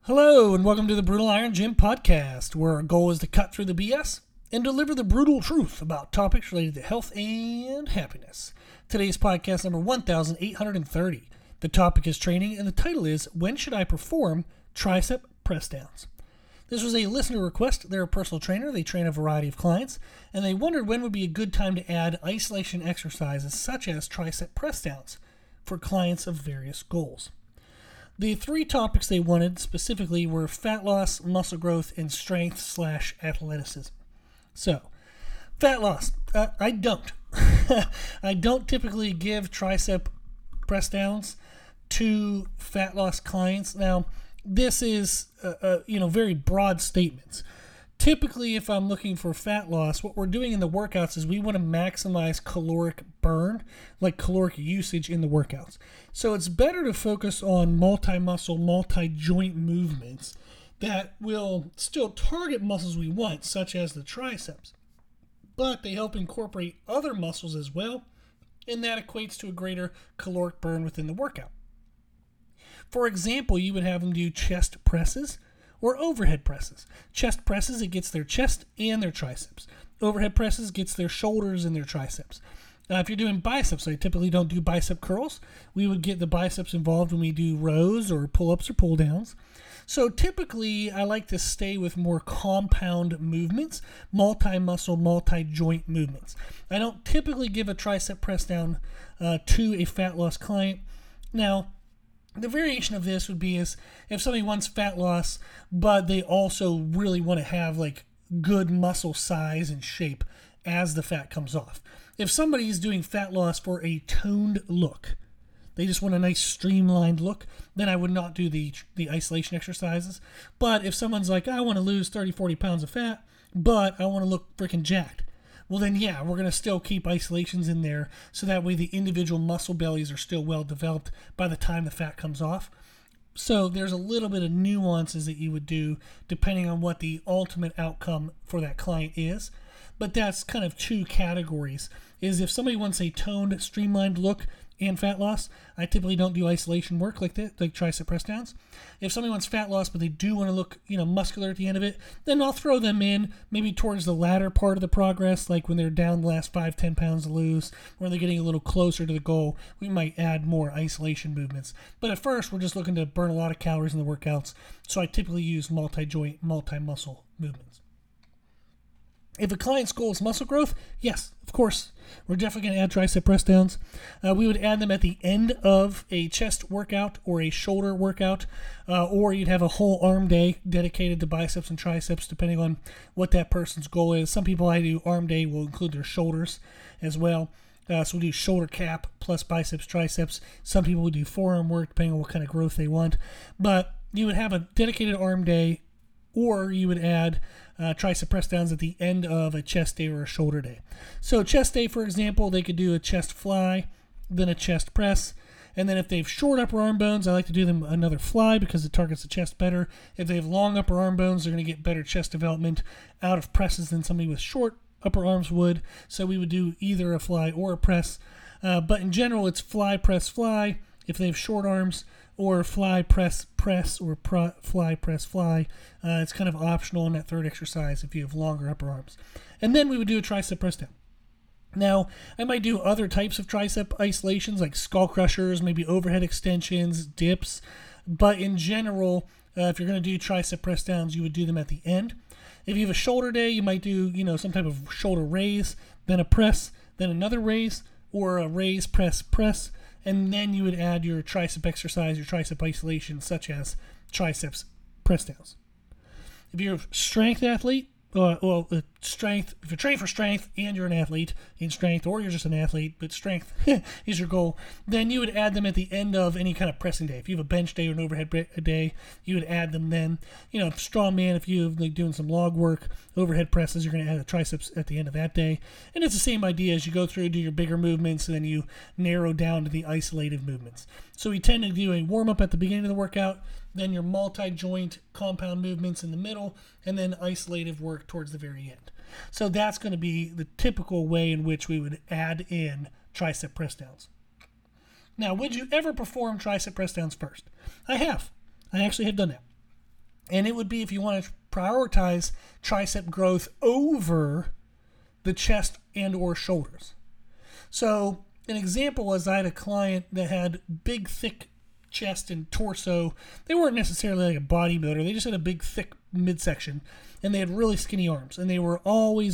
Hello, and welcome to the Brutal Iron Gym podcast, where our goal is to cut through the BS and deliver the brutal truth about topics related to health and happiness. Today's podcast number 1830. The topic is training, and the title is When Should I Perform Tricep Press Downs? This was a listener request. They're a personal trainer. They train a variety of clients, and they wondered when would be a good time to add isolation exercises such as tricep press downs for clients of various goals. The three topics they wanted specifically were fat loss, muscle growth, and strength/athleticism. So, fat loss. I don't. I don't typically give tricep press downs to fat loss clients. Now, this is, very broad statements. Typically, if I'm looking for fat loss, what we're doing in the workouts is we want to maximize caloric burn, like caloric usage in the workouts. So it's better to focus on multi-muscle, multi-joint movements that will still target muscles we want, such as the triceps. But they help incorporate other muscles as well, and that equates to a greater caloric burn within the workout. For example, you would have them do chest presses or overhead presses. Chest presses, it gets their chest and their triceps. Overhead presses gets their shoulders and their triceps. If you're doing biceps, I typically don't do bicep curls. We would get the biceps involved when we do rows or pull-ups or pull-downs. So typically, I like to stay with more compound movements, multi-muscle, multi-joint movements. I don't typically give a tricep press down to a fat loss client. Now, the variation of this would be is if somebody wants fat loss, but they also really want to have like good muscle size and shape as the fat comes off. If somebody is doing fat loss for a toned look, they just want a nice streamlined look, then I would not do the isolation exercises. But if someone's like, I want to lose 30, 40 pounds of fat, but I want to look freaking jacked, well then yeah, we're going to still keep isolations in there so that way the individual muscle bellies are still well developed by the time the fat comes off. So there's a little bit of nuances that you would do depending on what the ultimate outcome for that client is. But that's kind of two categories. Is if somebody wants a toned, streamlined look and fat loss, I typically don't do isolation work like that, like tricep press downs. If somebody wants fat loss, but they do want to look, muscular at the end of it, then I'll throw them in maybe towards the latter part of the progress, like when they're down the last 5-10 pounds to lose, when they're getting a little closer to the goal, we might add more isolation movements. But at first, we're just looking to burn a lot of calories in the workouts, so I typically use multi-joint, multi-muscle movements. If a client's goal is muscle growth, yes, of course, we're definitely going to add tricep press downs. We would add them at the end of a chest workout or a shoulder workout, or you'd have a whole arm day dedicated to biceps and triceps, depending on what that person's goal is. Some people I do arm day will include their shoulders as well. So we'll do shoulder cap plus biceps, triceps. Some people would do forearm work, depending on what kind of growth they want. But you would have a dedicated arm day, or you would add tricep press downs at the end of a chest day or a shoulder day. So chest day, for example, they could do a chest fly, then a chest press, and then if they have short upper arm bones, I like to do them another fly because it targets the chest better. If they have long upper arm bones, they're going to get better chest development out of presses than somebody with short upper arms would. So we would do either a fly or a press. But in general, it's fly, press, fly if they have short arms, or fly, press, press, or fly, press, fly. It's kind of optional in that third exercise if you have longer upper arms. And then we would do a tricep press down. Now, I might do other types of tricep isolations like skull crushers, maybe overhead extensions, dips. But in general, if you're going to do tricep press downs, you would do them at the end. If you have a shoulder day, you might do, some type of shoulder raise, then a press, then another raise, or a raise, press, press. And then you would add your tricep exercise, your tricep isolation, such as triceps press downs. If you're a strength athlete, strength. If you're training for strength and you're an athlete in strength, or you're just an athlete but strength is your goal, then you would add them at the end of any kind of pressing day. If you have a bench day or an overhead day, you would add them then. Strong man, if you're doing some log work, overhead presses, you're going to add the triceps at the end of that day. And it's the same idea as you go through, do your bigger movements, and then you narrow down to the isolated movements. So we tend to do a warm-up at the beginning of the workout, then your multi-joint compound movements in the middle, and then isolative work towards the very end. So that's going to be the typical way in which we would add in tricep press downs. Now, would you ever perform tricep press downs first? I have. I actually have done that. And it would be if you want to prioritize tricep growth over the chest and or shoulders. So an example was I had a client that had big, thick chest and torso. They weren't necessarily like a bodybuilder. They just had a big, thick midsection, and they had really skinny arms. And they were always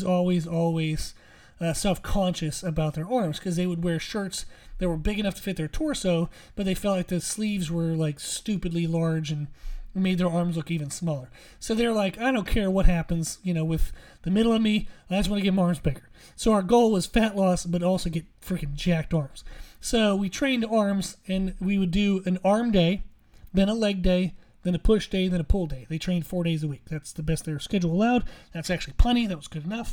self-conscious about their arms because they would wear shirts that were big enough to fit their torso, but they felt like the sleeves were like stupidly large and made their arms look even smaller. So they're like, I don't care what happens, with the middle of me. I just want to get my arms bigger. So our goal was fat loss, but also get freaking jacked arms. So we trained arms, and we would do an arm day, then a leg day, then a push day, then a pull day. They trained 4 days a week. That's the best their schedule allowed. That's actually plenty. That was good enough.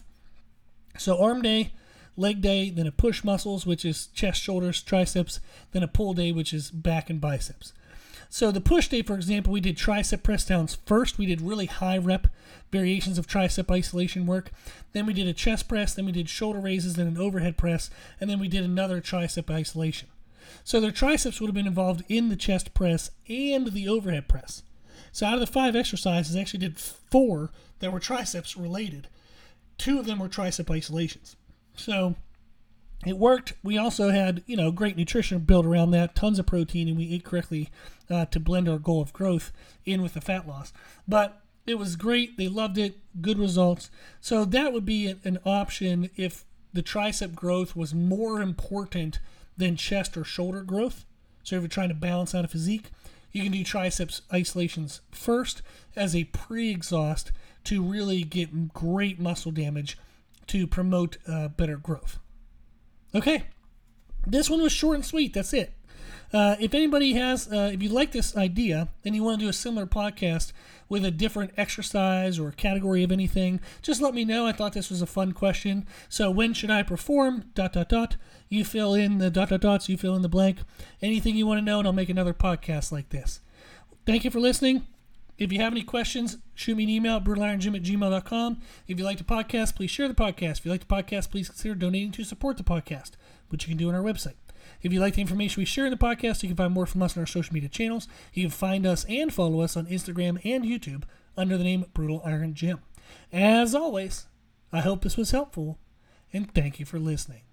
So arm day, leg day, then a push muscles, which is chest, shoulders, triceps, then a pull day, which is back and biceps. So the push day, for example, we did tricep press downs first. We did really high rep variations of tricep isolation work. Then we did a chest press. Then we did shoulder raises, then an overhead press. And then we did another tricep isolation. So their triceps would have been involved in the chest press and the overhead press. So out of the 5 exercises, I actually did 4 that were triceps related. 2 of them were tricep isolations. So it worked. We also had, great nutrition built around that, tons of protein, and we ate correctly to blend our goal of growth in with the fat loss. But it was great. They loved it. Good results. So that would be an option if the tricep growth was more important than chest or shoulder growth. So if you're trying to balance out a physique, you can do triceps isolations first as a pre-exhaust to really get great muscle damage to promote better growth. Okay, this one was short and sweet. That's it. If anybody has, if you like this idea and you want to do a similar podcast with a different exercise or category of anything, just let me know. I thought this was a fun question. So when should I perform? ... You fill in the ... you fill in the blank. Anything you want to know, and I'll make another podcast like this. Thank you for listening. If you have any questions, shoot me an email at brutalirongym@gmail.com. If you like the podcast, please share the podcast. If you like the podcast, please consider donating to support the podcast, which you can do on our website. If you like the information we share in the podcast, you can find more from us on our social media channels. You can find us and follow us on Instagram and YouTube under the name Brutal Iron Gym. As always, I hope this was helpful, and thank you for listening.